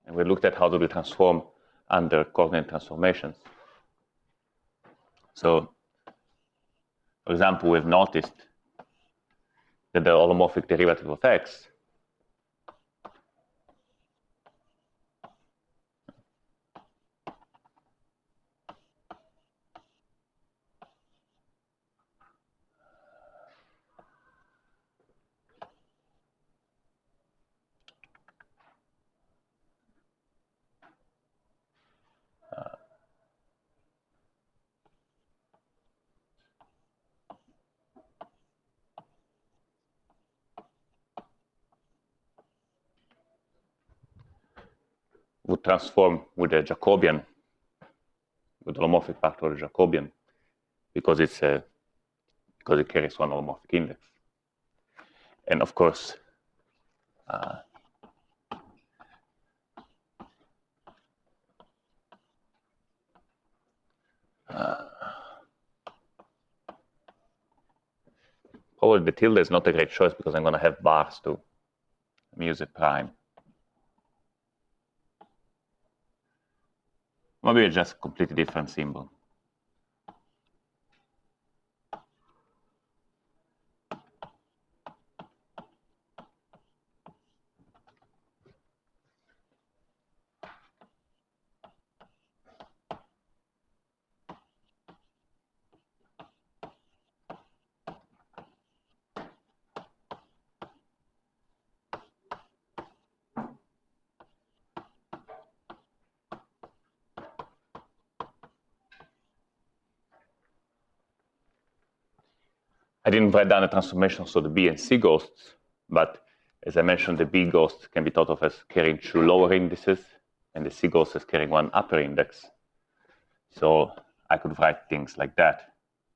And we looked at how do we transform under coordinate transformations. So, for example, we've noticed that the holomorphic derivative of x would transform with a Jacobian, with the holomorphic factor of the Jacobian, because it carries one holomorphic index. And of course, probably the tilde is not a great choice because I'm going to have bars too. Let me use a prime. Maybe it's just a completely different symbol. I didn't write down the transformations of the B and C ghosts, but as I mentioned, the B ghost can be thought of as carrying two lower indices, and the C ghost as carrying one upper index. So I could write things like that.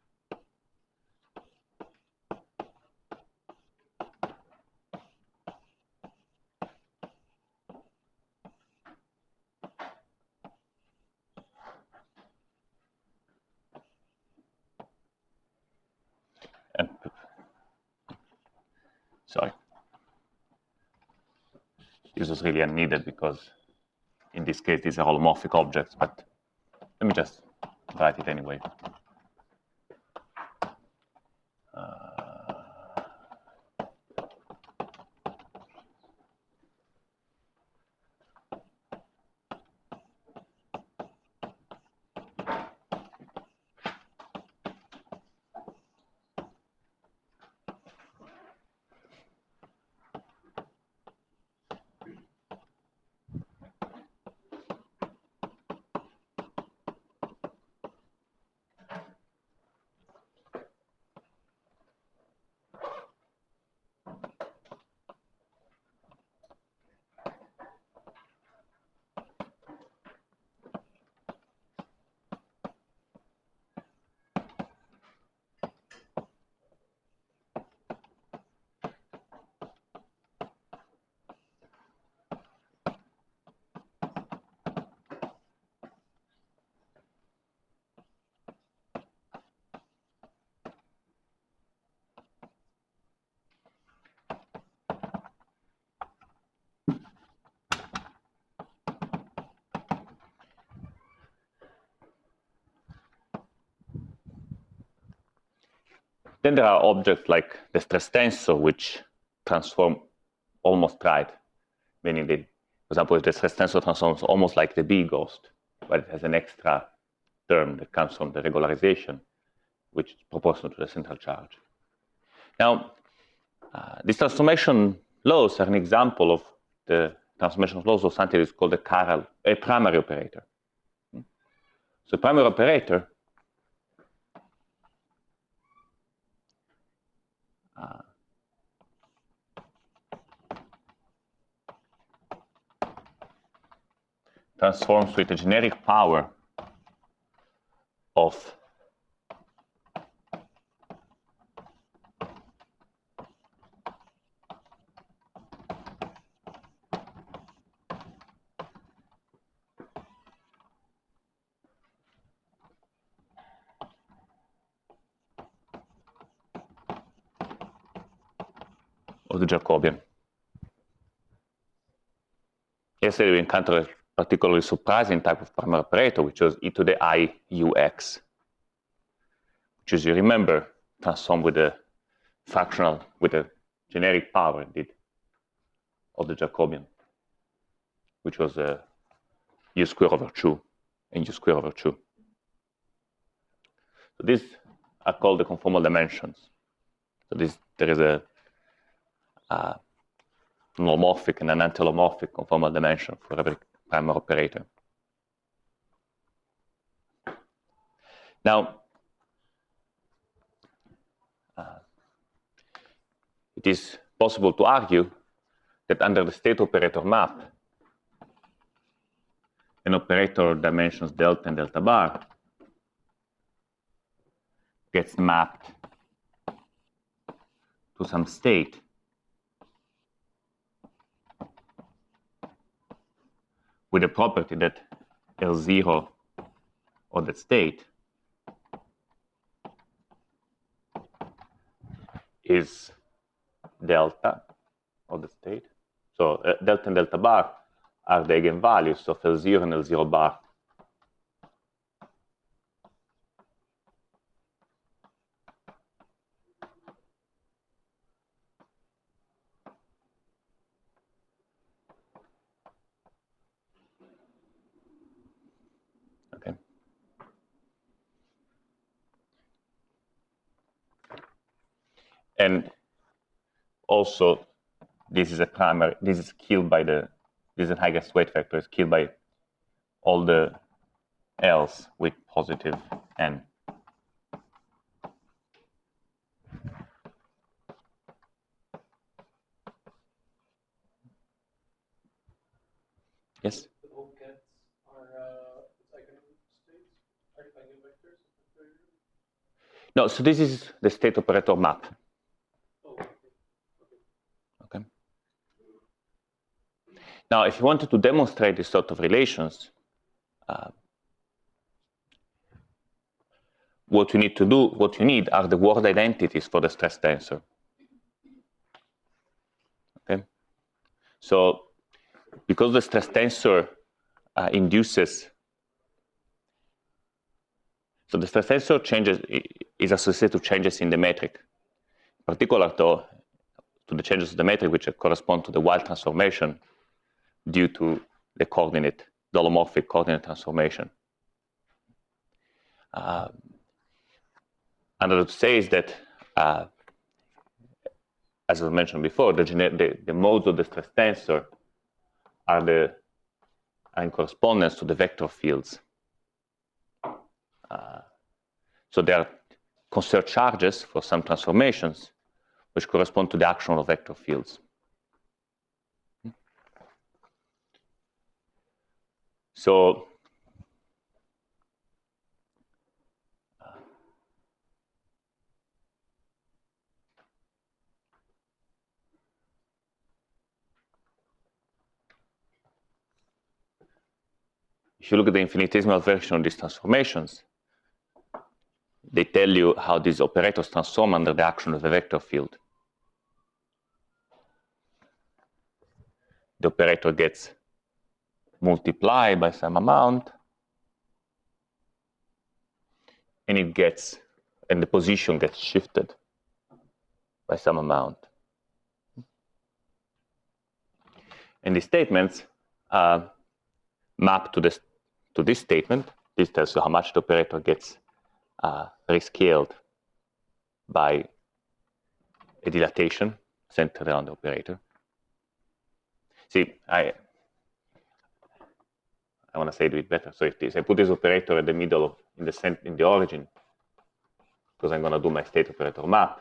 And sorry, this was really unneeded because in this case these are holomorphic objects, but let me just write it anyway. Then there are objects like the stress tensor, which transform almost right, meaning that, for example, if the stress tensor transforms almost like the B ghost, but it has an extra term that comes from the regularization, which is proportional to the central charge. Now, these transformation laws are an example of the transformation laws of something that is called a primary operator. So primary operator transforms with a generic power of the Jacobian. Yes? yesterday we encountered a particularly surprising type of primary operator, which was e to the I ux, which, as you remember, transformed with a fractional, with a generic power, indeed, of the Jacobian, which was u squared over 2 and u squared over 2. So these are called the conformal dimensions. So there is a normomorphic and an antilomorphic conformal dimension for every primary operator. Now, it is possible to argue that under the state operator map, an operator of dimensions delta and delta bar gets mapped to some state with a property that L0 of that state is delta of the state. So delta and delta bar are the eigenvalues of L0 and L0 bar. Okay. And also, this is a primary, this is killed by this is an Huygens weight vector, is killed by all the L's with positive n. Yes? The bouquets are eigenstates, eigenvectors? No, so this is the state operator map. Oh, Okay. Now, if you wanted to demonstrate this sort of relations, what you need to do, what you need are the word identities for the stress tensor. Okay. So, because the stress tensor induces, so the stress tensor changes is associated to changes in the metric, in particular to the changes of the metric which correspond to the Weyl transformation due to the coordinate, the holomorphic coordinate transformation. Another to say is that, as I mentioned before, the modes of the stress tensor are in correspondence to the vector fields. So there are conserved charges for some transformations which correspond to the action of vector fields. So if you look at the infinitesimal version of these transformations, they tell you how these operators transform under the action of a vector field. The operator gets multiplied by some amount, and the position gets shifted by some amount. And these statements map to this statement. This tells you how much the operator gets rescaled by a dilatation centered around the operator. See, I want to say it a bit better. So if I put this operator at the middle in the origin, because I'm going to do my state operator map,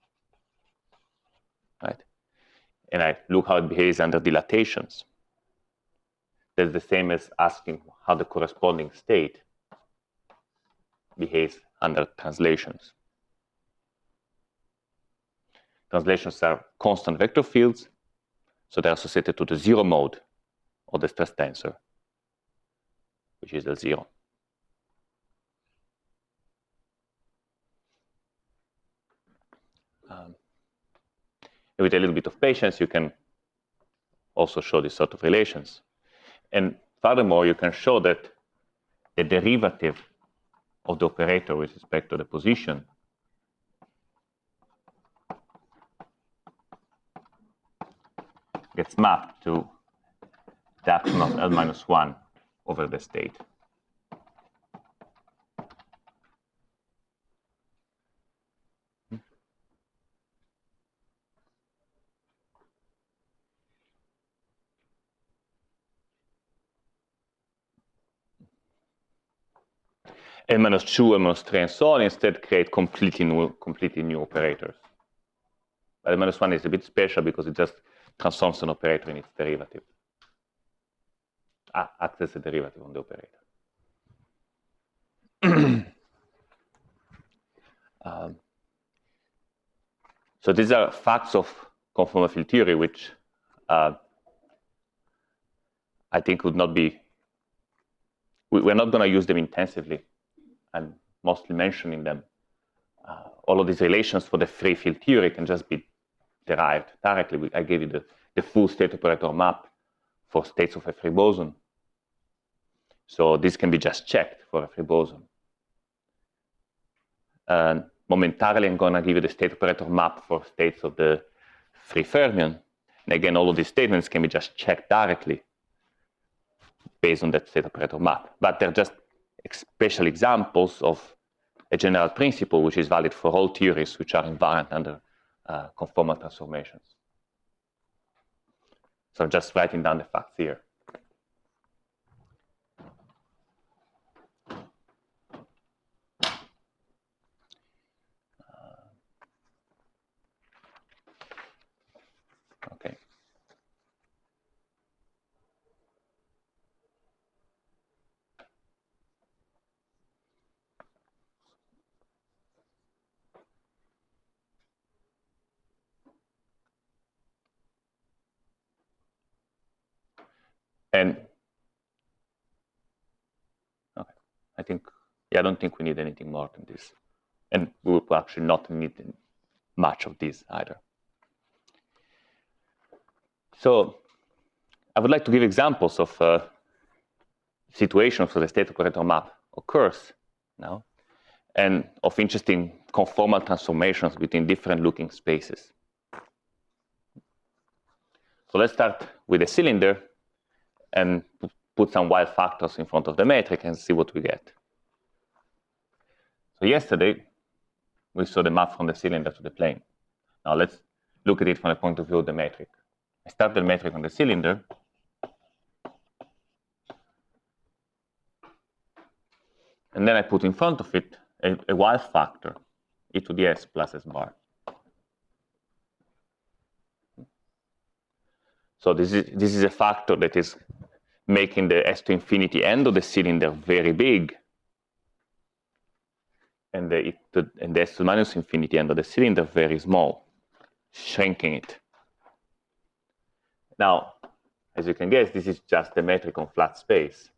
right? And I look how it behaves under dilatations. That's the same as asking how the corresponding state behaves under translations. Translations are constant vector fields, so they're associated to the zero mode of the stress tensor, which is L0. With a little bit of patience, you can also show this sort of relations. And furthermore, you can show that the derivative of the operator with respect to the position gets mapped to the action of L minus 1 over the state. L minus 2, L minus 3, and so on instead create completely new operators. But L minus 1 is a bit special because it just transforms an operator in its derivative. Acts as a derivative on the operator. So these are facts of conformal field theory, which I think would not be, we're not going to use them intensively. I'm mostly mentioning them. All of these relations for the free field theory can just be derived directly. I gave you the full state operator map for states of a free boson. So this can be just checked for a free boson. And momentarily, I'm going to give you the state operator map for states of the free fermion. And again, all of these statements can be just checked directly based on that state operator map. But they're just special examples of a general principle which is valid for all theories which are invariant under conformal transformations. So I'm just writing down the facts here. Okay. And okay, I don't think we need anything more than this. And we will actually not need much of this either. So I would like to give examples of situations where the state operator map occurs now, and of interesting conformal transformations between different looking spaces. So let's start with a cylinder and put some wild factors in front of the metric and see what we get. So yesterday, we saw the map from the cylinder to the plane. Now let's look at it from the point of view of the metric. I start the metric on the cylinder. And then I put in front of it a wild factor, e to the s plus s bar. So this is a factor that is making the s to infinity end of the cylinder very big, and the s to minus infinity end of the cylinder very small, shrinking it. Now, as you can guess, this is just the metric on flat space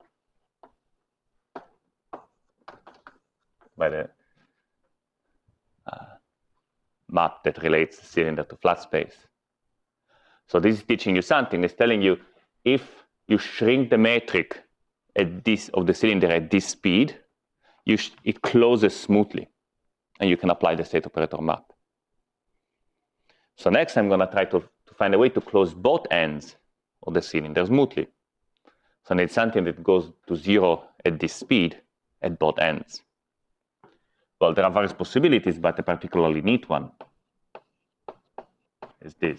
by the map that relates the cylinder to flat space. So this is teaching you something. It's telling you if you shrink the metric at this of the cylinder at this speed, it closes smoothly, and you can apply the state operator map. So next, I'm going to try to find a way to close both ends of the cylinder smoothly. So I need something that goes to 0 at this speed at both ends. Well, there are various possibilities, but a particularly neat one is this.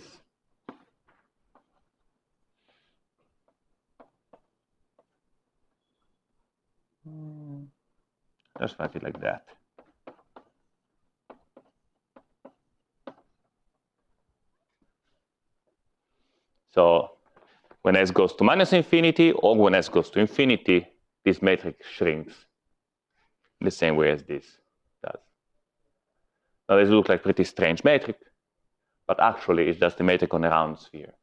Just write it like that. So when s goes to minus infinity or when s goes to infinity, this metric shrinks the same way as this does. Now this looks like pretty strange metric, but actually it's just a metric on a round sphere.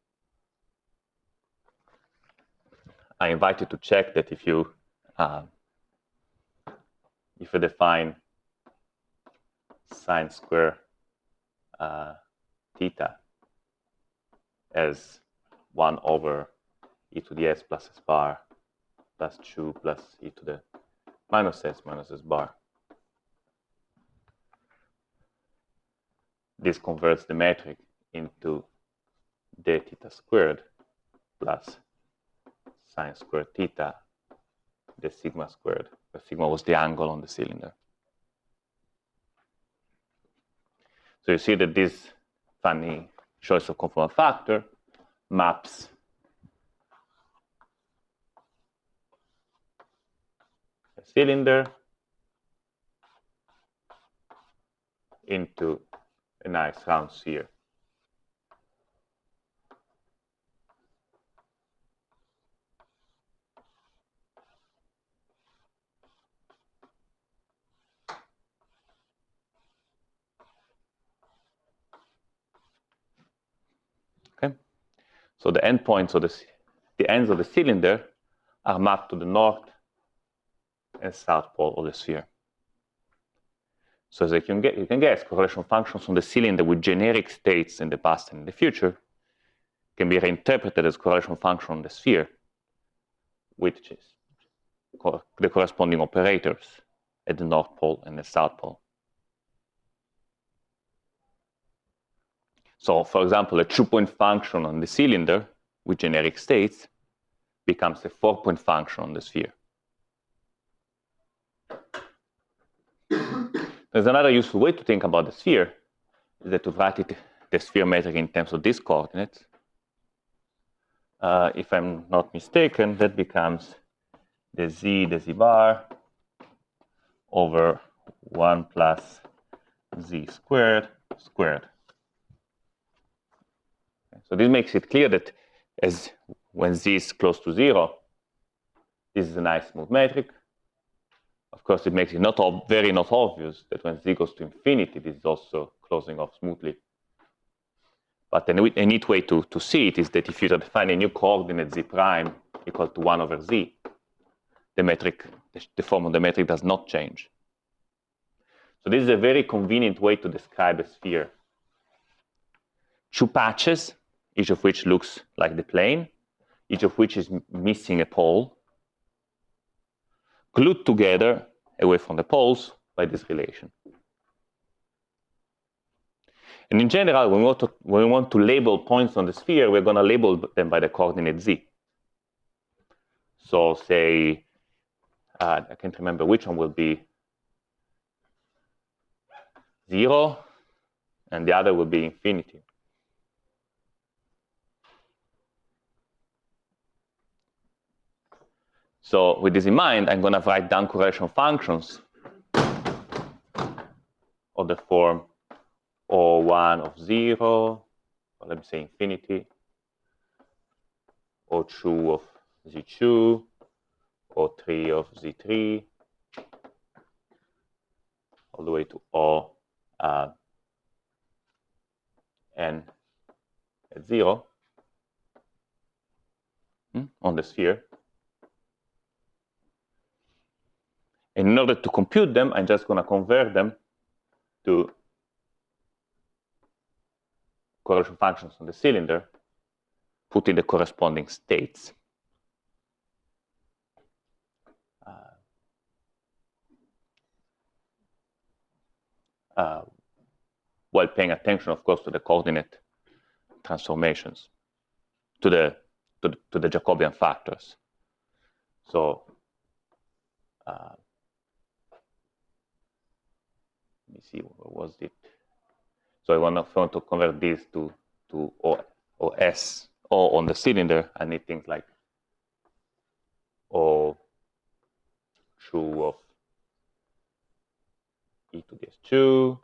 I invite you to check that if you define sine square theta as 1 over e to the s plus s bar plus 2 plus e to the minus s bar. This converts the metric into d theta squared plus sine squared theta, the sigma squared, where sigma was the angle on the cylinder. So you see that this funny choice of conformal factor maps a cylinder into a nice round sphere. Okay, so the endpoints of the ends of the cylinder are mapped to the north and south pole of the sphere. So as you can guess, correlation functions on the cylinder with generic states in the past and in the future can be reinterpreted as correlation function on the sphere, which is the corresponding operators at the north pole and the south pole. So, for example, a 2-point function on the cylinder with generic states becomes a 4-point function on the sphere. There's another useful way to think about the sphere, is that to write the sphere metric in terms of these coordinates. If I'm not mistaken, that becomes the z bar over 1 plus z squared. So this makes it clear that when z is close to 0, this is a nice smooth metric. Of course, it makes it not obvious that when z goes to infinity, this is also closing off smoothly. But a neat way to see it is that if you define a new coordinate z prime equal to 1 over z, the form of the metric does not change. So this is a very convenient way to describe a sphere. 2 patches, each of which looks like the plane, each of which is missing a pole, glued together away from the poles by this relation. And in general, when we want to label points on the sphere, we're going to label them by the coordinate z. So say, I can't remember which one will be 0, and the other will be infinity. So with this in mind, I'm going to write down correlation functions of the form O1 of 0, or let me say infinity, O2 of Z2, O3 of Z3, all the way to O n at 0 on the sphere. And in order to compute them, I'm just going to convert them to correlation functions on the cylinder, put in the corresponding states. While paying attention, of course, to the coordinate transformations, to the Jacobian factors. So let me see, what was it? So I want to convert this to OS, O on the cylinder. I need things like O2 of e to the S2,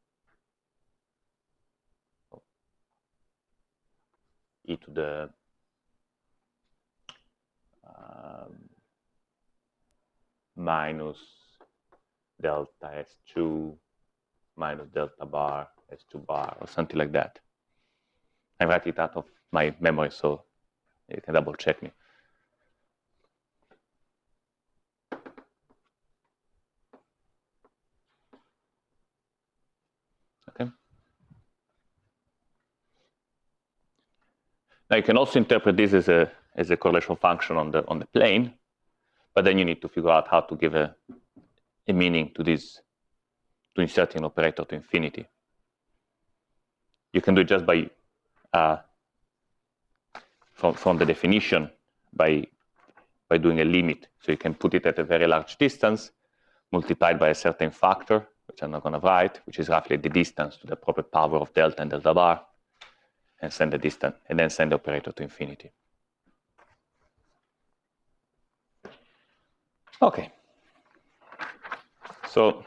e to the minus delta S2 minus delta bar S2 bar, or something like that. I write it out of my memory, so you can double check me. Okay. Now you can also interpret this as as a correlation function on the plane, but then you need to figure out how to give a meaning to this, to insert an operator to infinity. You can do it just by from the definition by doing a limit. So you can put it at a very large distance, multiplied by a certain factor, which I'm not going to write, which is roughly the distance to the proper power of delta and delta bar, and send the distance, and then send the operator to infinity. Okay. So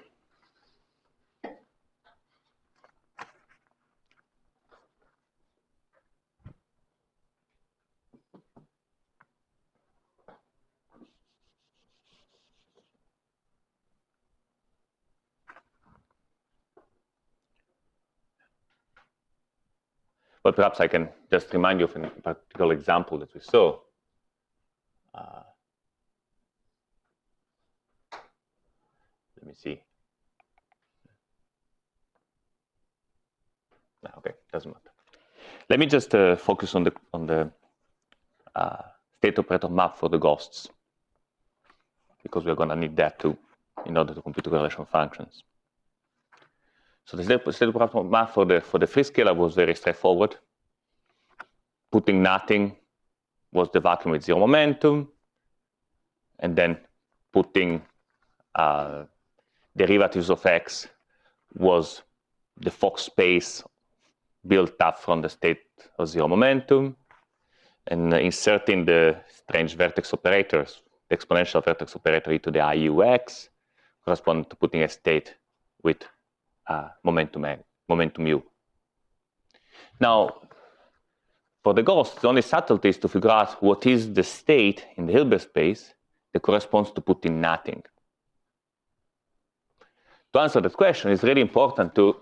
but perhaps I can just remind you of a particular example that we saw. Let me see. No, okay, doesn't matter. Let me just focus on the state operator map for the ghosts, because we're going to need that too in order to compute correlation functions. So the state operator map for the free scalar was very straightforward. Putting nothing was the vacuum with zero momentum, and then putting derivatives of x was the Fock space built up from the state of zero momentum, and inserting the strange vertex operators, the exponential vertex operator e to the IUX, corresponding to putting a state with momentum u. Now, for the ghosts, the only subtlety is to figure out what is the state in the Hilbert space that corresponds to putting nothing. To answer that question, it's really important to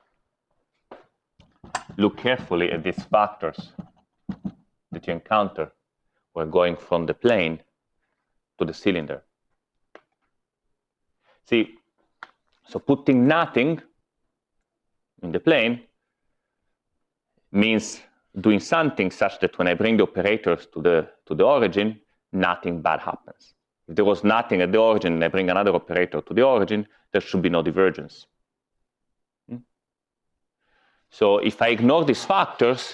look carefully at these factors that you encounter when going from the plane to the cylinder. See, so putting nothing in the plane means doing something such that when I bring the operators to the origin, nothing bad happens. If there was nothing at the origin and I bring another operator to the origin, there should be no divergence. So if I ignore these factors,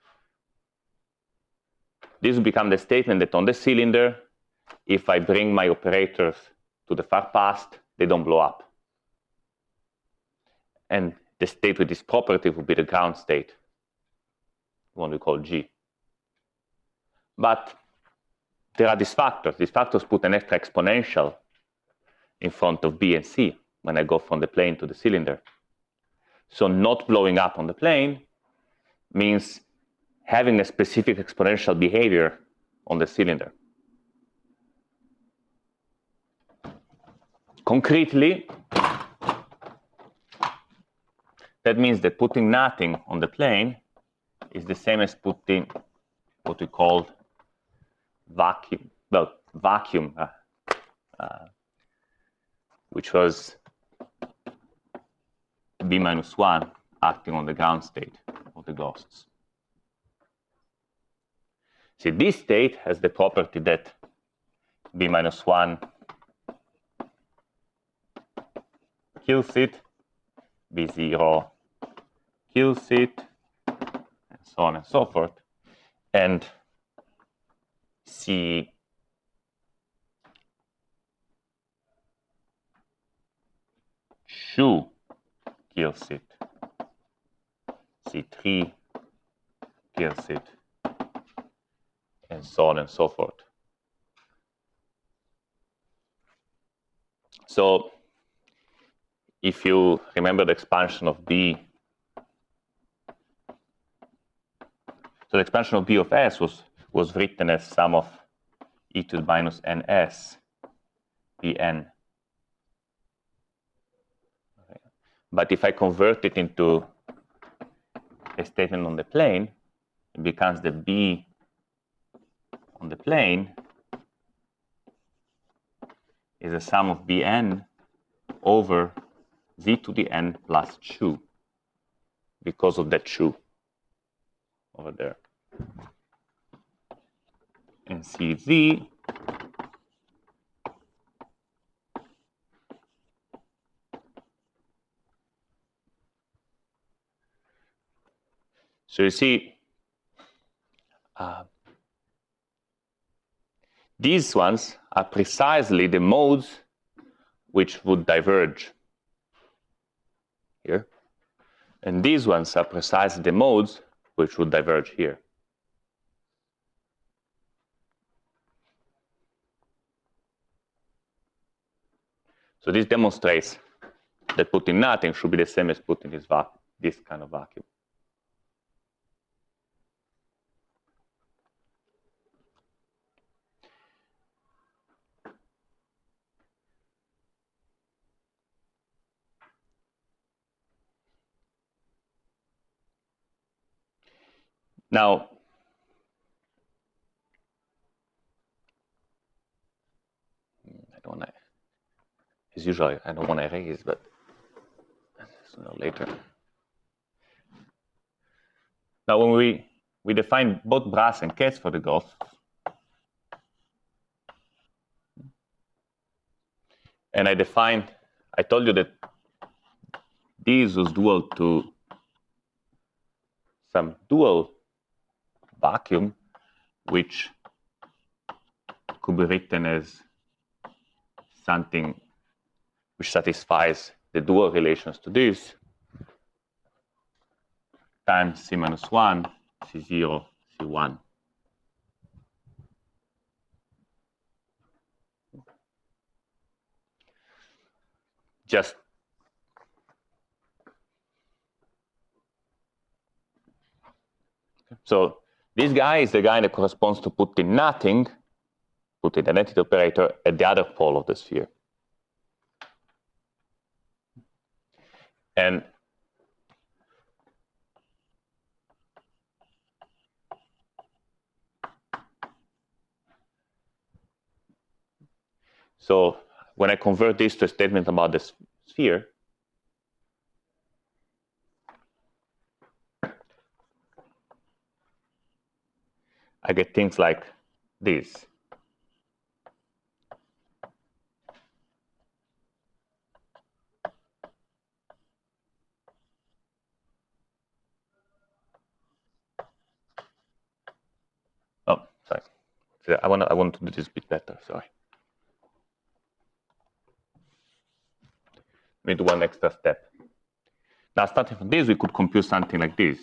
this will become the statement that on the cylinder, if I bring my operators to the far past, they don't blow up. And the state with this property would be the ground state, the one we call G. But there are these factors. These factors put an extra exponential in front of B and C when I go from the plane to the cylinder. So not blowing up on the plane means having a specific exponential behavior on the cylinder. Concretely, that means that putting nothing on the plane is the same as putting what we call vacuum, which was B minus 1 acting on the ground state of the ghosts. See, this state has the property that B minus 1 kills it, B0 kills it, and so on and so forth. And C2 kills it, C3 kills it, and so on and so forth. So if you remember the expansion of B, so the expansion of B of S was written as sum of e to the minus ns Bn. But if I convert it into a statement on the plane, it becomes the B on the plane is a sum of Bn over z to the n plus 2 because of that 2 over there. and CZ. So you see, these ones are precisely the modes which would diverge here. And these ones are precisely the modes which would diverge here. So this demonstrates that putting nothing should be the same as putting this kind of vacuum. Now, as usual, I don't want to erase, but sooner or later. Now, when we define both Brass and Katz for the ghosts, and I told you that this was dual to some dual vacuum, which could be written as something which satisfies the dual relations to this, times C minus 1, C0, C1. Just so this guy is the guy that corresponds to putting nothing, putting the identity operator at the other pole of the sphere. And so when I convert this to a statement about the sphere, I get things like this. Oh, sorry. I want to do this a bit better. Sorry. Let me do one extra step. Now, starting from this, we could compute something like this.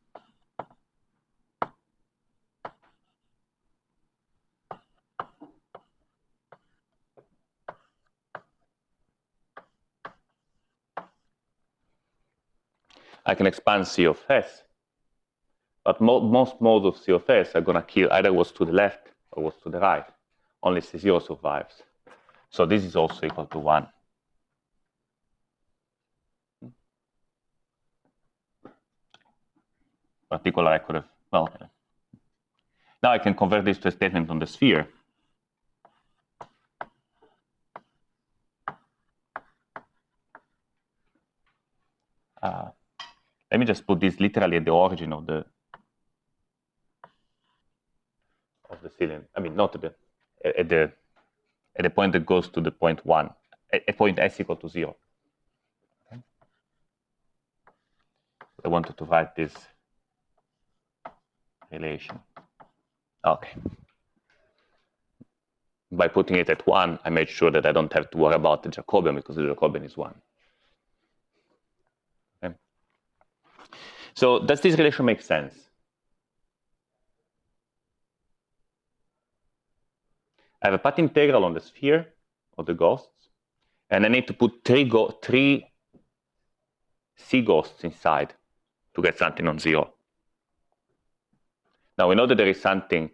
I can expand C of S, but most modes of C of S are going to kill either what's to the left or what's to the right. Only C0 survives. So this is also equal to 1. Particular, I could have, well, now I can convert this to a statement on the sphere. Let me just put this literally at the origin of the cylinder. I mean, not at the point that goes to the point 1, at point S equal to 0. Okay. I wanted to write this relation. Okay. By putting it at 1, I made sure that I don't have to worry about the Jacobian because the Jacobian is 1. Okay. So does this relation make sense? I have a path integral on the sphere of the ghosts, and I need to put three C ghosts inside to get something on 0. Now we know that there is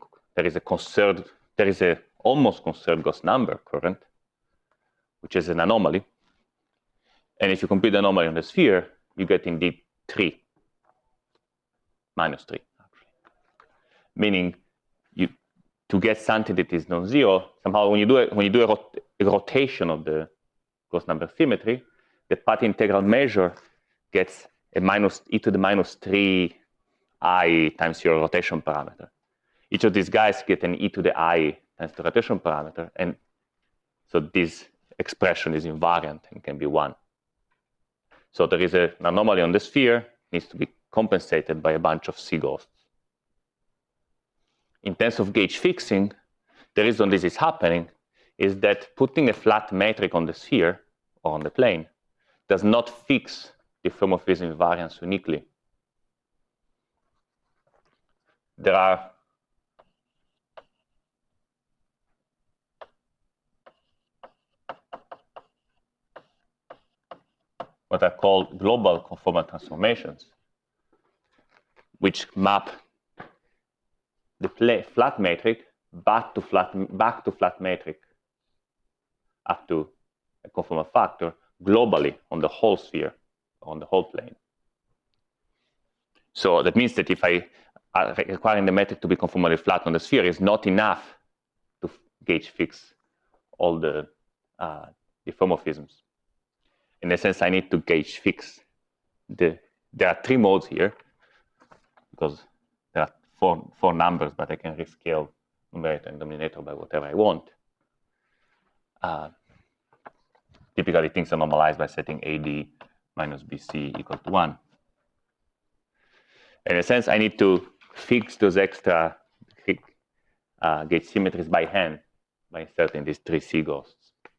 a almost conserved ghost number current, which is an anomaly. And if you compute the anomaly on the sphere, you get indeed 3, minus 3, actually. Meaning, to get something that is non-zero, somehow when you do a rotation of the ghost number symmetry, the path integral measure gets a minus e to the minus 3 I times your rotation parameter. each of these guys get an e to the I times the rotation parameter, and so this expression is invariant and can be 1. So there is an anomaly on the sphere, needs to be compensated by a bunch of C ghosts. In terms of gauge fixing, the reason this is happening is that putting a flat metric on the sphere or on the plane does not fix the diffeomorphism invariance uniquely. There are what are called global conformal transformations, which map the flat metric back to flat metric up to a conformal factor globally on the whole sphere, on the whole plane. So that means that if I requiring the metric to be conformally flat on the sphere is not enough to gauge fix all the diffeomorphisms. In a sense, I need to gauge fix there are 3 modes here because there are four numbers, but I can rescale numerator and denominator by whatever I want. Typically, things are normalized by setting AD minus BC equal to 1. In a sense, I need to fix those extra gauge symmetries by hand by inserting these 3 C ghosts.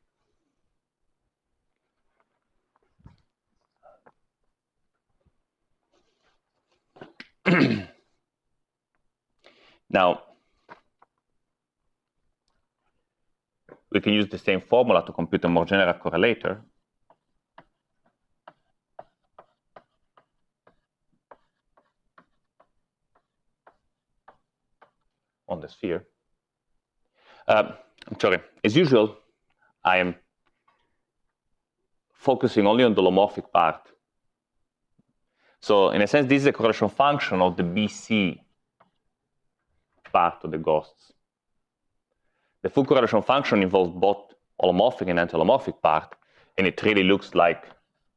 Now, we can use the same formula to compute a more general correlator. On the sphere. I'm sorry, as usual, I am focusing only on the holomorphic part. So in a sense, this is a correlation function of the BC part of the ghosts. The full correlation function involves both holomorphic and anti-holomorphic part, and it really looks like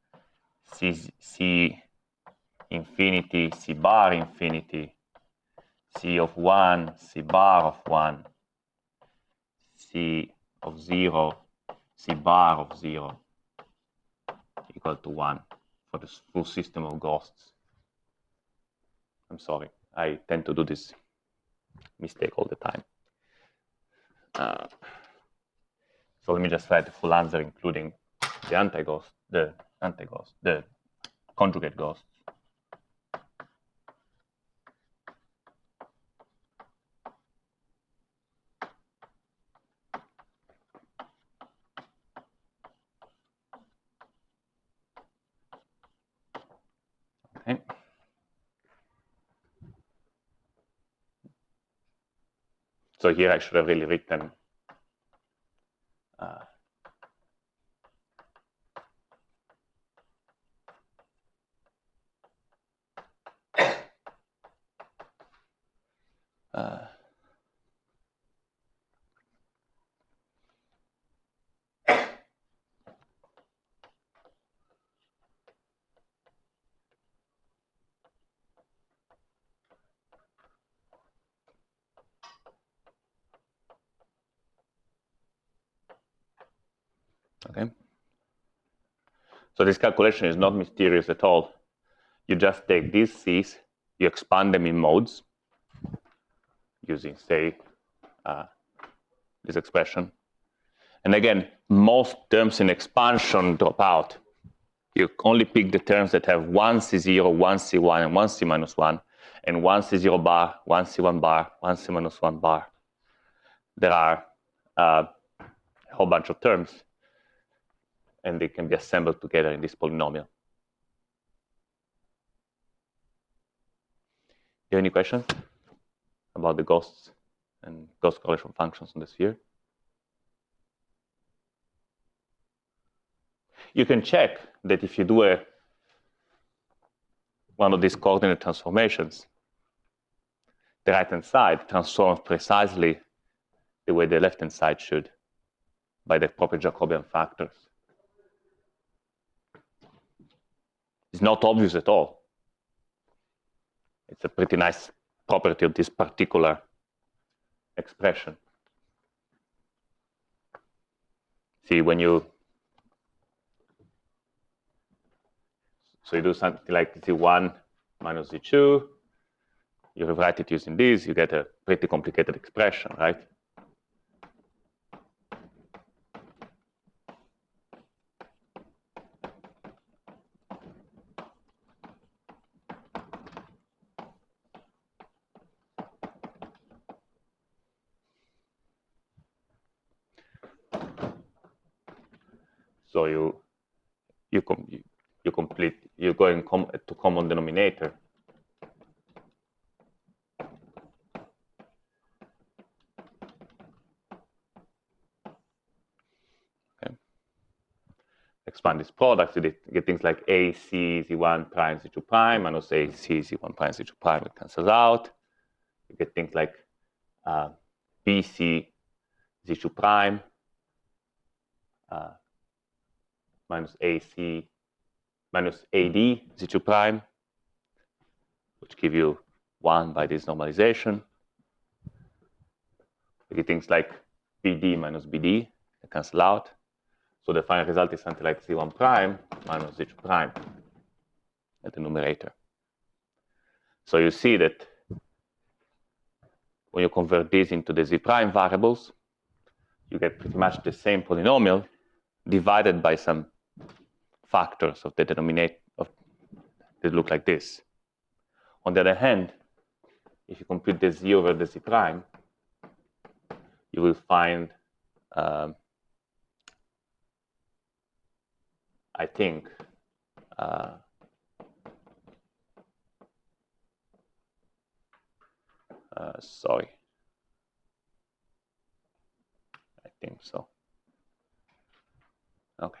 C infinity, C bar infinity, C of 1, C bar of 1, C of 0, C bar of 0 equal to 1 for the full system of ghosts. I'm sorry, I tend to do this mistake all the time. So let me just write the full answer, including the anti-ghost, the conjugate ghosts. Okay. So here I should have really written okay. So this calculation is not mysterious at all. You just take these C's, you expand them in modes using, say, this expression. And again, most terms in expansion drop out. You only pick the terms that have 1 C0, 1 C1, and 1 C minus 1, and 1 C0 bar, 1 C1 bar, 1 C minus 1 bar. There are a whole bunch of terms, and they can be assembled together in this polynomial. Do you have any questions about the ghosts and ghost correlation functions on the sphere? You can check that if you do one of these coordinate transformations, the right-hand side transforms precisely the way the left-hand side should by the proper Jacobian factors. It's not obvious at all. It's a pretty nice property of this particular expression. See, when you do something like Z1 minus Z2, you rewrite it using this, you get a pretty complicated expression, right? So you go to common denominator. Okay. Expand this product, you get things like AC Z1 prime Z2 prime minus AC Z1 prime Z2 prime. It cancels out. You get things like BC Z2 prime minus AC minus AD Z2 prime, which give you 1 by this normalization. You get things like BD minus BD, they cancel out. So the final result is something like Z1 prime minus Z2 prime at the numerator. So you see that when you convert these into the Z prime variables, you get pretty much the same polynomial divided by some factors of the denominator that look like this. On the other hand, if you compute the Z over the Z prime, you will find, I think, sorry, I think so. Okay.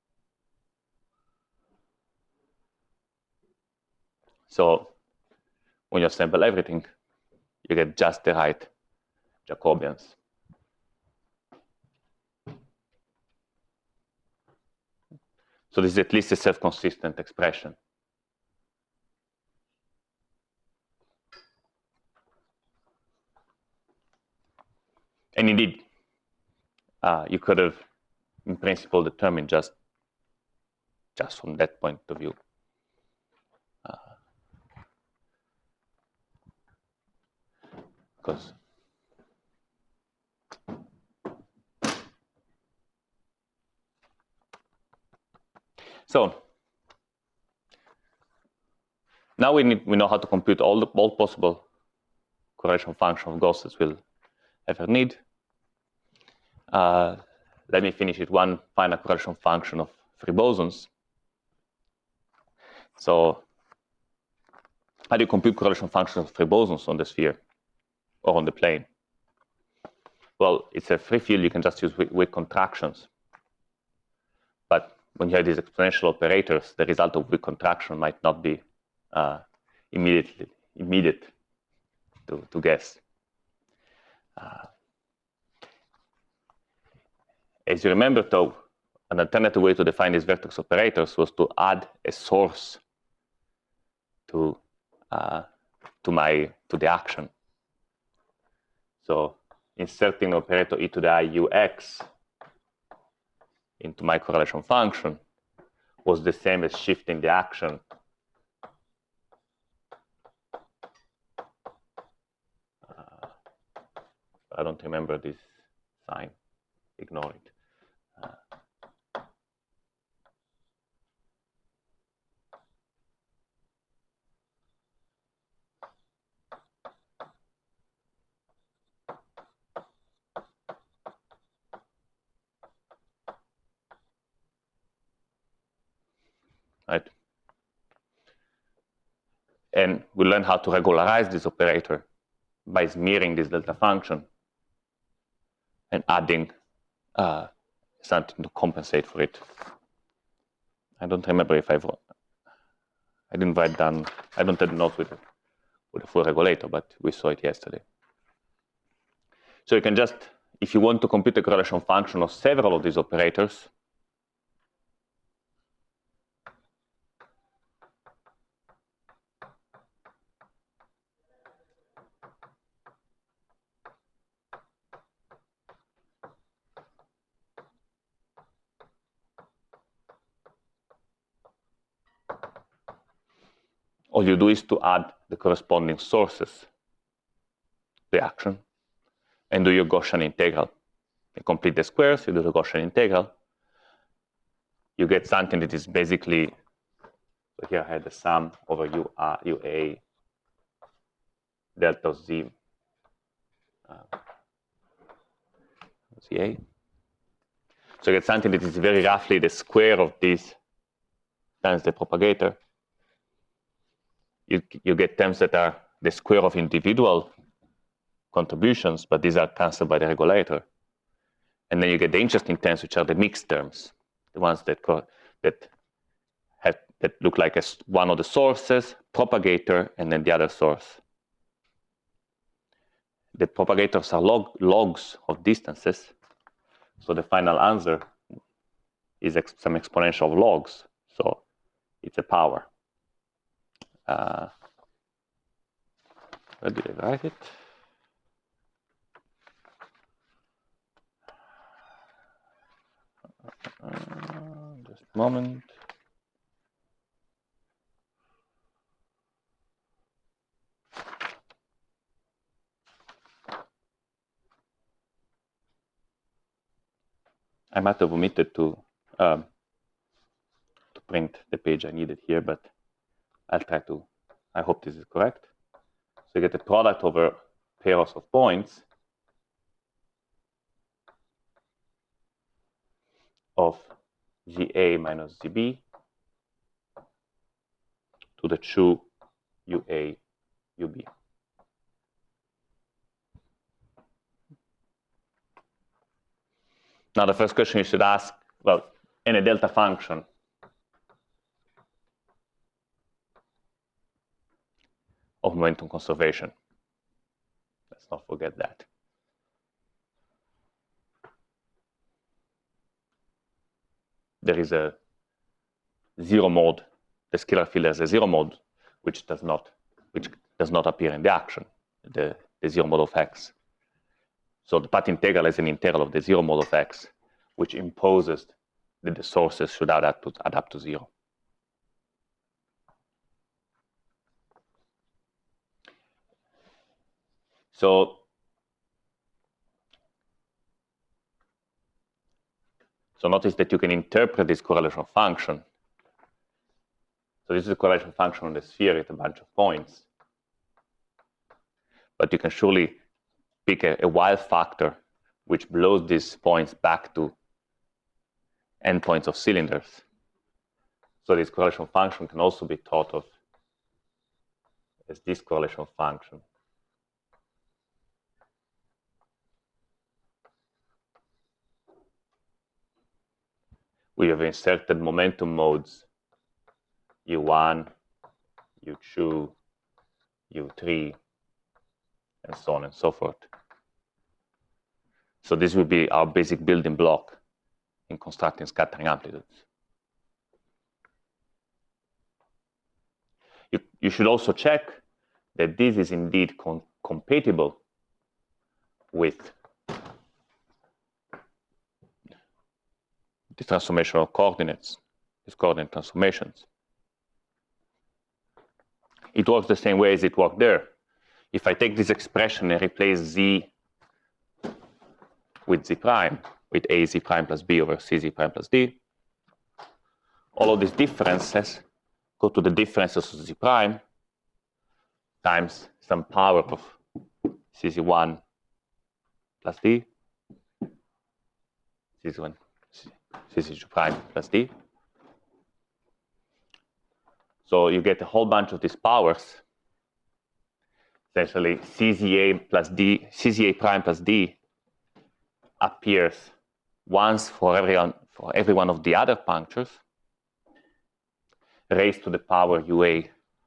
So when you assemble everything, you get just the right Jacobians. So this is at least a self-consistent expression. And indeed, you could have, in principle, determined just from that point of view. Because so now we know how to compute all possible correlation function of Gauss we'll ever need. Let me finish with one final correlation function of free bosons. So how do you compute correlation functions of free bosons on the sphere or on the plane? Well, it's a free field. You can just use weak contractions. But when you have these exponential operators, the result of weak contraction might not be immediate to guess. As you remember, though, an alternative way to define these vertex operators was to add a source to the action. So inserting the operator e to the I ux into my correlation function was the same as shifting the action I don't remember this sign. Ignore it. Right? And we learn how to regularize this operator by smearing this delta function and adding something to compensate for it. I don't remember if I didn't write down, I don't have the notes with a full regulator, but we saw it yesterday. So you can just, if you want to compute the correlation function of several of these operators, all you do is to add the corresponding sources reaction and do your Gaussian integral. You complete the squares, you do the Gaussian integral, you get something that is basically, so here I had the sum over UA delta Z ZA. So you get something that is very roughly the square of this times the propagator. You get terms that are the square of individual contributions, but these are cancelled by the regulator. And then you get the interesting terms, which are the mixed terms, the ones that look like one of the sources, propagator, and then the other source. The propagators are logs of distances, so the final answer is some exponential of logs, so it's a power. Where did I write it? Just a moment. I might have omitted to print the page I needed here, but I'll try to. I hope this is correct. So you get the product over pairs of points of ZA minus ZB to the 2 UA UB. Now the first question you should ask, well, in a delta function, of momentum conservation. Let's not forget that. There is a zero mode. The scalar field has a zero mode, which does not appear in the action, the zero mode of x. So the path integral is an integral of the zero mode of x, which imposes that the sources should add up to zero. So notice that you can interpret this correlation function. So this is a correlation function on the sphere at a bunch of points. But you can surely pick a wild factor which blows these points back to endpoints of cylinders. So this correlation function can also be thought of as this correlation function. We have inserted momentum modes U1, U2, U3, and so on and so forth. So this will be our basic building block in constructing scattering amplitudes. You should also check that this is indeed compatible with the transformation of coordinates, these coordinate transformations. It works the same way as it worked there. If I take this expression and replace z with z prime, with a z prime plus b over c z prime plus d, all of these differences go to the differences of z prime times some power of cz1 plus d, cz1, cz2 prime plus d. So you get a whole bunch of these powers. Essentially, CZA plus D, CZA prime plus D appears once for every one of the other punctures, raised to the power UA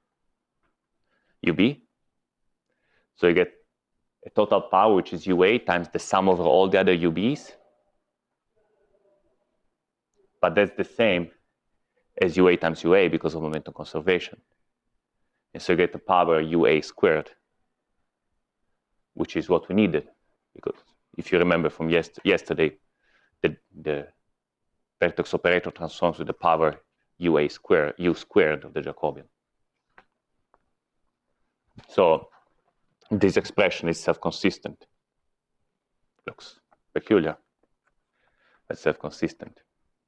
UB. So you get a total power which is UA times the sum over all the other UBs. But that's the same as UA times UA because of momentum conservation. And so you get the power UA squared, which is what we needed. Because if you remember from yesterday, the Vertex operator transforms with the power UA squared, U squared of the Jacobian. So this expression is self-consistent. Looks peculiar, but self-consistent.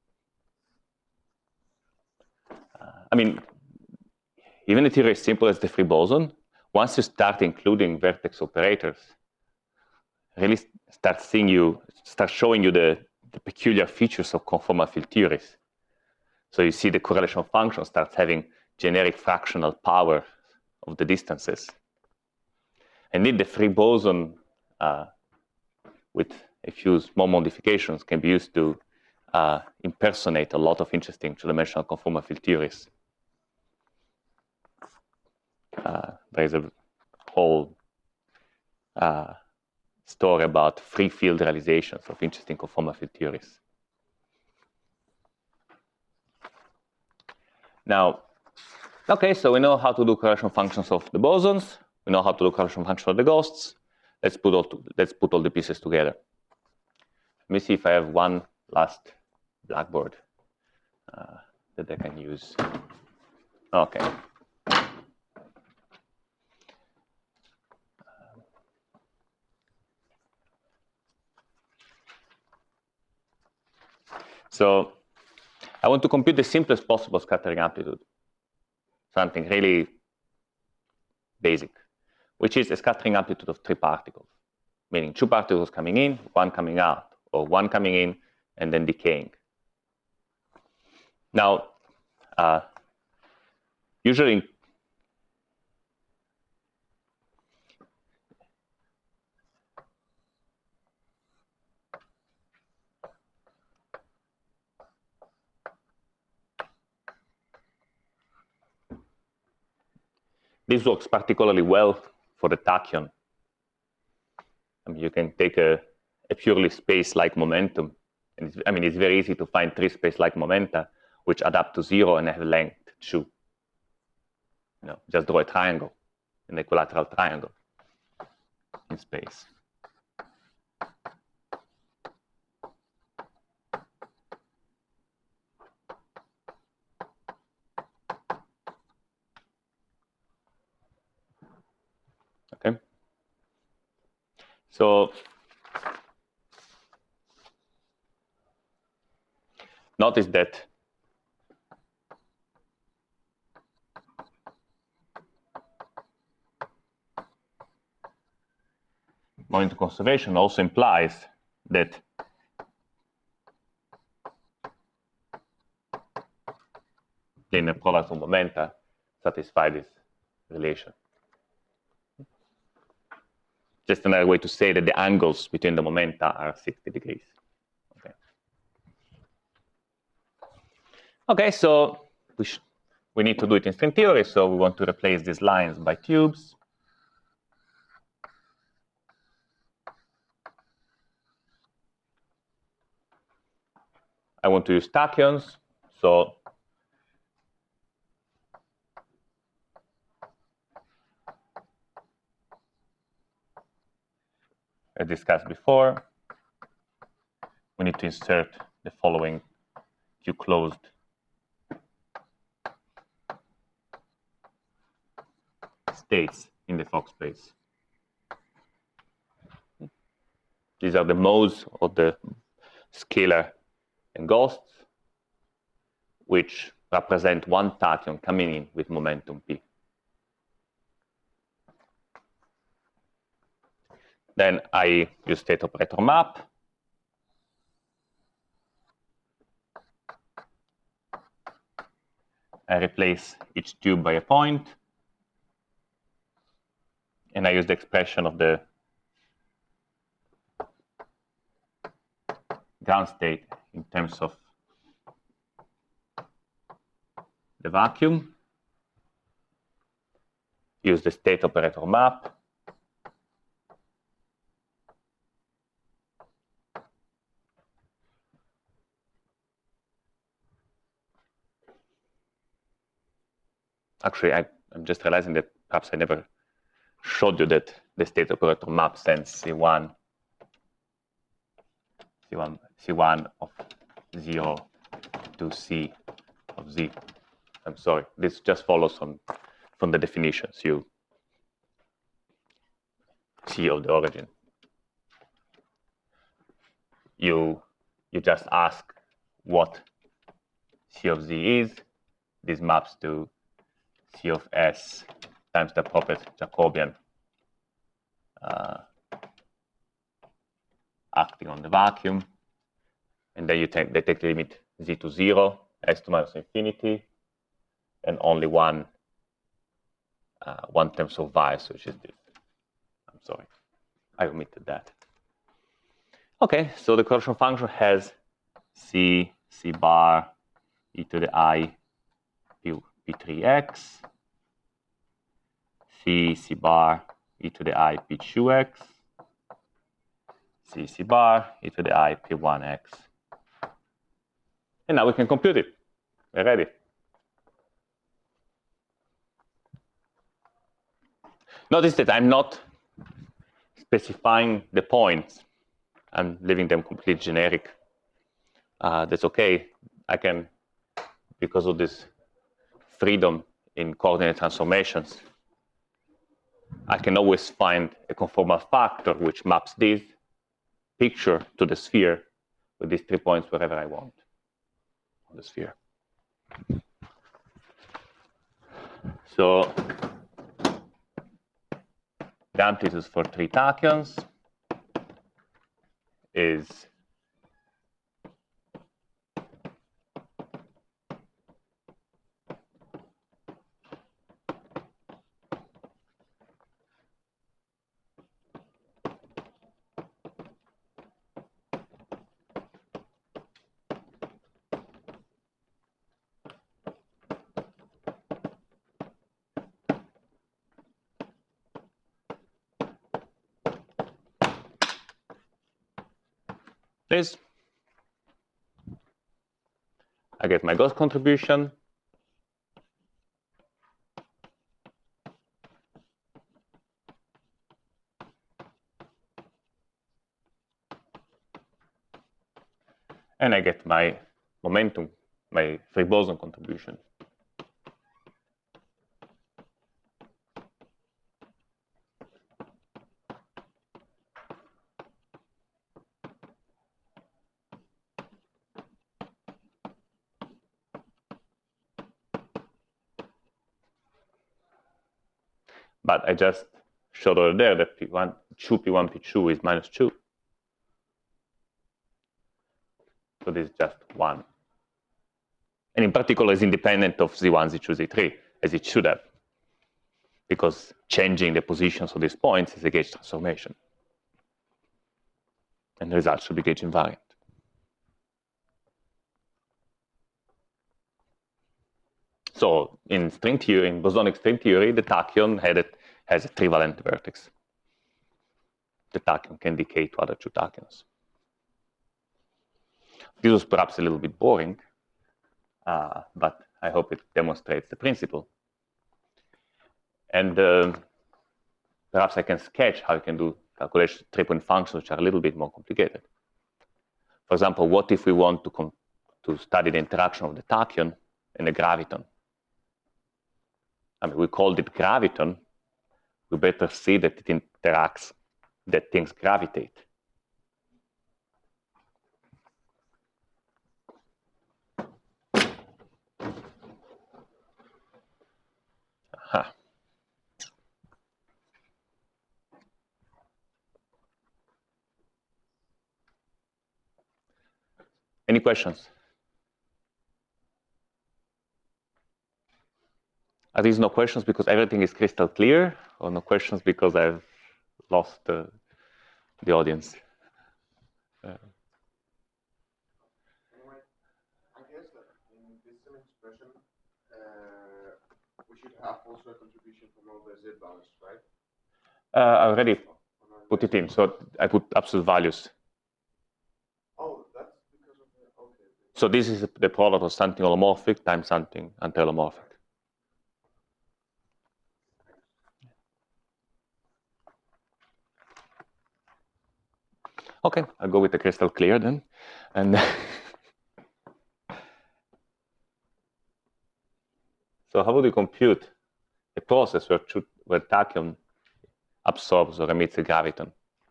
I mean, even a theory as simple as the free boson, once you start including vertex operators, really start showing you the peculiar features of conformal field theories. So you see the correlation function starts having generic fractional power of the distances. And indeed, the free boson with a few small modifications can be used to impersonate a lot of interesting two-dimensional conformal field theories. There is a whole story about free field realizations of interesting conformal field theories. Now, okay, so we know how to do correlation functions of the bosons. We know how to do correlation functions of the ghosts. Let's put all the pieces together. Let me see if I have one last blackboard that I can use. Okay. So I want to compute the simplest possible scattering amplitude, something really basic, which is a scattering amplitude of 3 particles, meaning 2 particles coming in, 1 coming out, or 1 coming in and then decaying. Now, usually this works particularly well for the tachyon. I mean, you can take a purely space-like momentum. And it's very easy to find 3 space-like momenta which add up to 0 and have length 2. Just draw a triangle, an equilateral triangle in space. Okay. So notice that momentum conservation also implies that the inner product of momenta satisfy this relation. Just another way to say that the angles between the momenta are 60 degrees. Okay, so we need to do it in string theory, so we want to replace these lines by tubes. I want to use tachyons, so as discussed before, we need to insert the following Q-closed states in the Fock space. These are the modes of the scalar and ghosts, which represent one tachyon coming in with momentum P. Then I use state operator map. I replace each tube by a point. And I use the expression of the ground state in terms of the vacuum. Use the state operator map. Actually, I'm just realizing that perhaps I never showed you that the state operator map sends C1 of 0 to C of Z. I'm sorry, this just follows from the definitions. You C of the origin. You just ask what C of Z is. This maps to C of S times the appropriate Jacobian acting on the vacuum. And then they take the limit Z to 0, S to minus infinity, and only one terms of bias, which is this. I'm sorry, I omitted that. Okay, so the correlation function has C bar e to the I P3x, C bar e to the I P2x, C bar e to the I P1x. And now we can compute it. We're ready. Notice that I'm not specifying the points. I'm leaving them completely generic. That's okay. I can, because of this freedom in coordinate transformations, I can always find a conformal factor which maps this picture to the sphere with these 3 points wherever I want on the sphere. So the amplitude for 3 tachyons is this. I get my Gauss contribution. And I get my momentum, my free boson contribution. But I just showed over there that P1, 2 P1, P2 is minus 2. So this is just 1. And in particular, is independent of Z1, Z2, Z3, as it should have, because changing the positions of these points is a gauge transformation. And the result should be gauge invariant. So in string theory, in bosonic string theory, the tachyon has a trivalent vertex. The tachyon can decay to other 2 tachyons. This was perhaps a little bit boring, but I hope it demonstrates the principle. And perhaps I can sketch how you can do calculations of 3-point functions, which are a little bit more complicated. For example, what if we want to study the interaction of the tachyon and the graviton? I mean, we called it graviton. We better see that it interacts, that things gravitate. Aha. Any questions? Are these no questions because everything is crystal clear, or no questions because I've lost the audience? Anyway, I guess that in this same expression, we should have also a contribution from all the Z values, right? I already put it in, so I put absolute values. Oh, that's because of the, okay. So this is the product of something holomorphic times something anti-holomorphic. Okay, I'll go with the crystal clear then. And so how would you compute a process where tachyon absorbs or emits a graviton.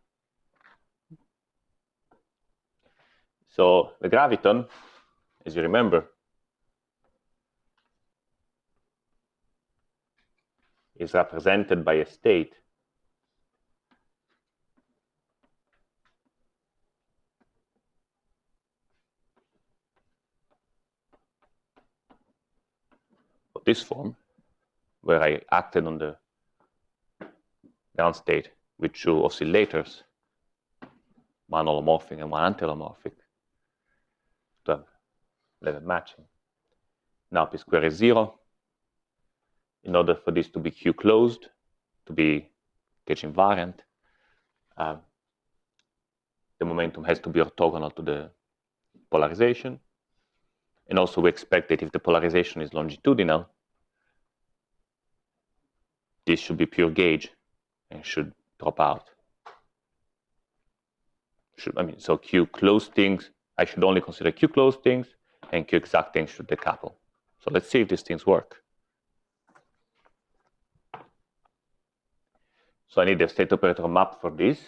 So the graviton, as you remember, is represented by a state of this form, where I acted on the ground state with two oscillators, one holomorphic and one anti-holomorphic, to have level matching. Now p square is 0. In order for this to be Q closed, to be gauge invariant, the momentum has to be orthogonal to the polarization. And also we expect that if the polarization is longitudinal, this should be pure gauge and should drop out. So Q closed things, I should only consider Q closed things, and Q exact things should decouple. So let's see if these things work. So I need the state operator map for this.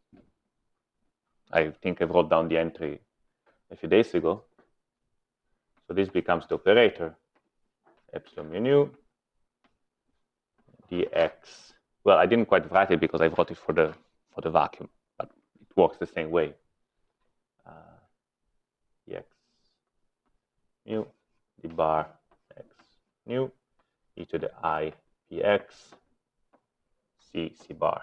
I think I wrote down the entry a few days ago. So this becomes the operator, epsilon mu nu, dx. Well, I didn't quite write it because I wrote it for the vacuum, but it works the same way. Dx mu d bar x nu e to the I px c bar.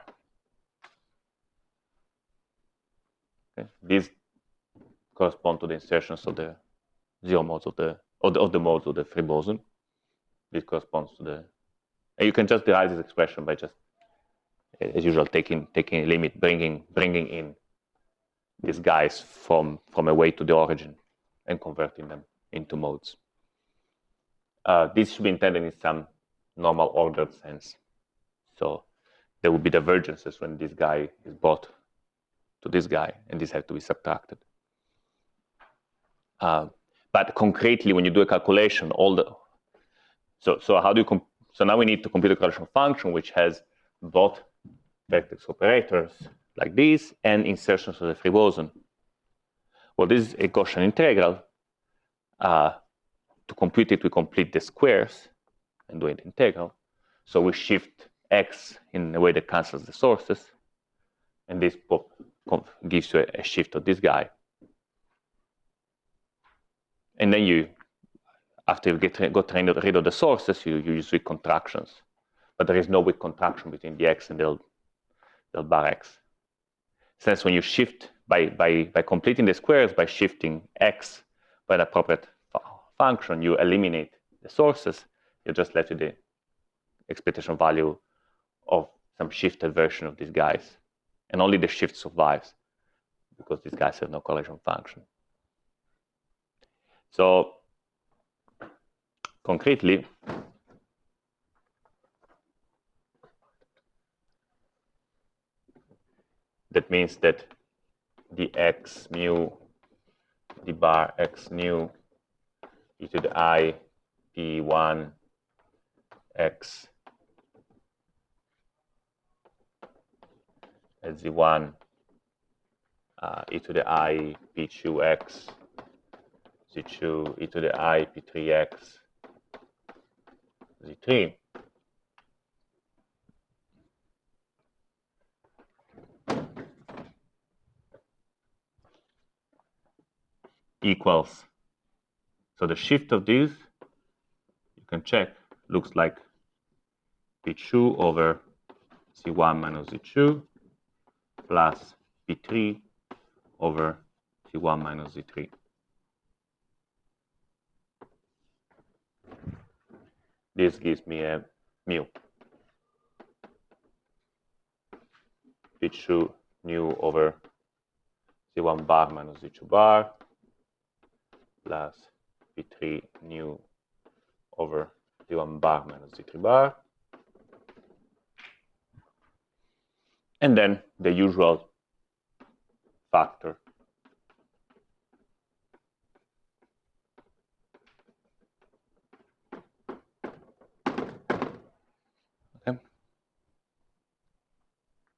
Okay. These correspond to the insertions of the zero modes of the modes of the free boson. This corresponds to the, and you can just derive this expression by just, as usual, taking a limit, bringing in these guys from away to the origin and converting them into modes. This should be intended in some normal ordered sense. So there will be divergences when this guy is brought to this guy, and these have to be subtracted. But concretely, when you do a calculation, so how do you so now we need to compute a correlation function which has both vertex operators like this and insertions of the free boson. Well, this is a Gaussian integral. To compute it, we complete the squares and do an integral. So we shift x in a way that cancels the sources, and this gives you a shift of this guy. And then you, after you got rid of the sources, you use weak contractions. But there is no weak contraction between the x and del bar x. Since when you shift by completing the squares, by shifting x by an appropriate function, you eliminate the sources. You're just left with the expectation value of some shifted version of these guys. And only the shift survives because these guys have no correlation function. So concretely, that means that the x mu d bar x nu e to the I p1 x at z1 e to the I p2 x z2 e to the I p3x z3 equals, so the shift of these, you can check, looks like p2 over c1 minus z2 plus p3 over c1 minus z3. This gives me a mu. P2 nu over c1 bar minus z2 bar plus p3 nu over c1 bar minus z3 bar. And then the usual factor. Okay.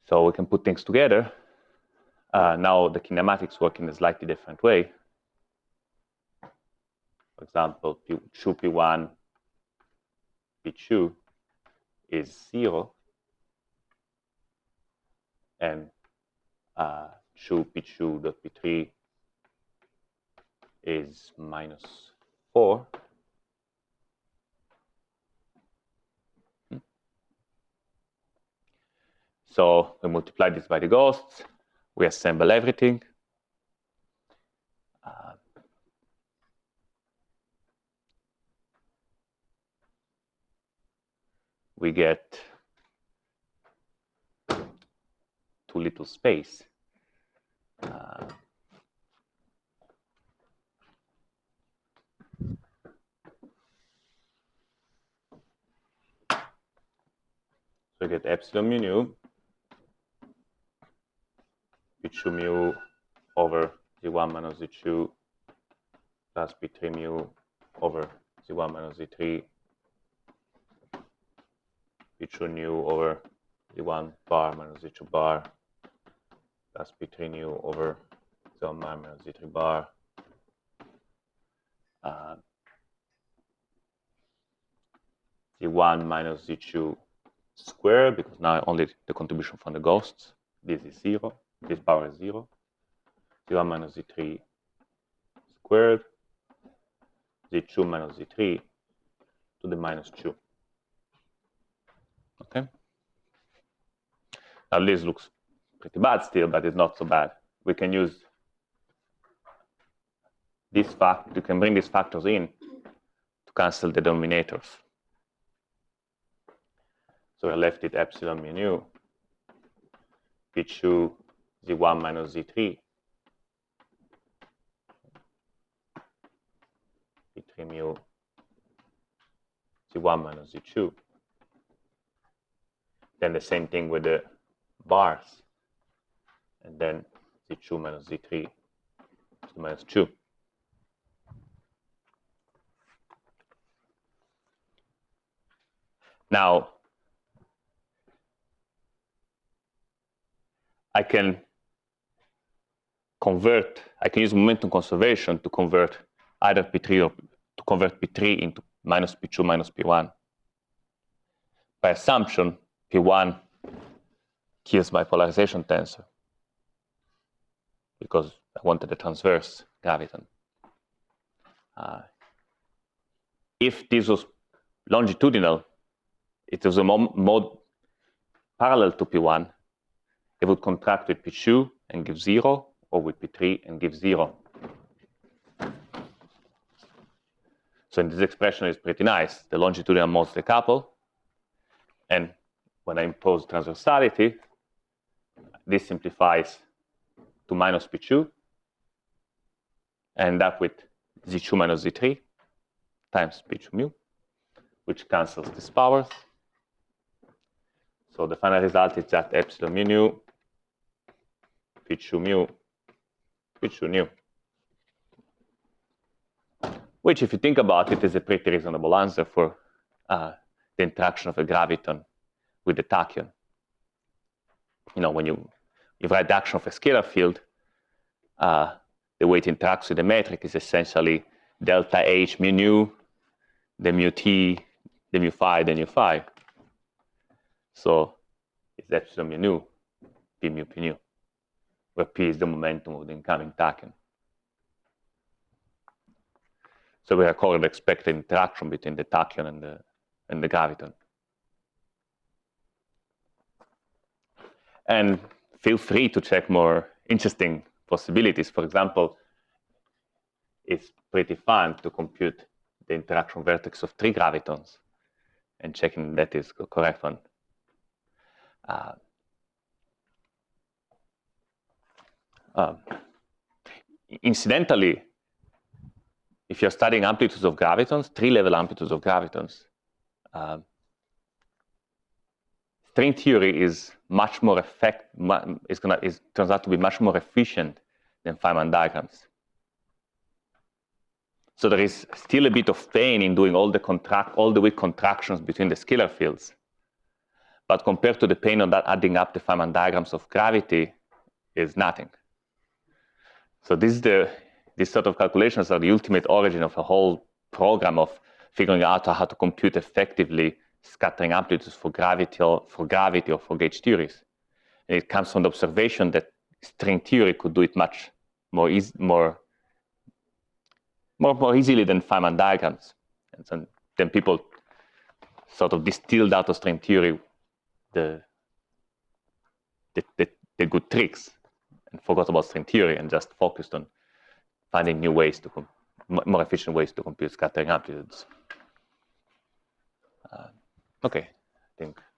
So we can put things together. Now the kinematics work in a slightly different way. For example, P2 P1 P2 is 0, and 2 P2 dot P3 is -4. So we multiply this by the ghosts, we assemble everything. We get too little space. So we get epsilon mu nu, P2 mu over Z1 minus Z2 plus P3 mu over Z1 minus Z3, P2 nu over Z1 bar minus Z2 bar plus P3 nu over Z1 bar minus Z3 bar. Z1 minus Z2 squared, because now only the contribution from the ghosts. This is 0. This power is 0. Z1 minus Z3 squared. Z2 minus Z3 to the -2. Okay. Now this looks pretty bad still, but it's not so bad. We can use this fact. You can bring these factors in to cancel the denominators. So we're left with epsilon mu nu, P2 Z1 minus Z3, P3 mu Z1 minus Z2. Then the same thing with the bars, and then Z2 minus Z3 to the -2. Now, I can use momentum conservation to convert either P3 or to convert P3 into minus P2 minus P1. By assumption, P1 kills my polarization tensor because I wanted a transverse graviton. If this was longitudinal, it was a mode parallel to P1, it would contract with P2 and give 0, or with P3 and give 0. So in this expression, it's pretty nice. The longitudinal modes decouple, and when I impose transversality, this simplifies to minus P2, and up with Z2 minus Z3 times P2 mu, which cancels these powers. So the final result is that epsilon mu nu, P2 mu, P2 nu. Which, if you think about it, is a pretty reasonable answer for the interaction of a graviton with the tachyon. You know, when you write the action of a scalar field, the way it interacts with the metric is essentially delta H mu nu, the mu t, the mu phi, the mu phi. So it's epsilon mu nu, p mu p nu, where p is the momentum of the incoming tachyon. So we record the expected interaction between the tachyon and the graviton. And feel free to check more interesting possibilities. For example, it's pretty fun to compute the interaction vertex of 3 gravitons and checking that is the correct one. Incidentally, if you're studying amplitudes of gravitons, 3-level amplitudes of gravitons, string theory is much more turns out to be much more efficient than Feynman diagrams. So there is still a bit of pain in doing all the weak contractions between the scalar fields. but compared to the pain of that adding up the Feynman diagrams of gravity is nothing. So these sort of calculations are the ultimate origin of a whole program of figuring out how to compute effectively scattering amplitudes for gravity or for gauge theories. And it comes from the observation that string theory could do it much more easily than Feynman diagrams. And so then people sort of distilled out of string theory the good tricks and forgot about string theory and just focused on finding new ways to more efficient ways to compute scattering amplitudes. Okay, I think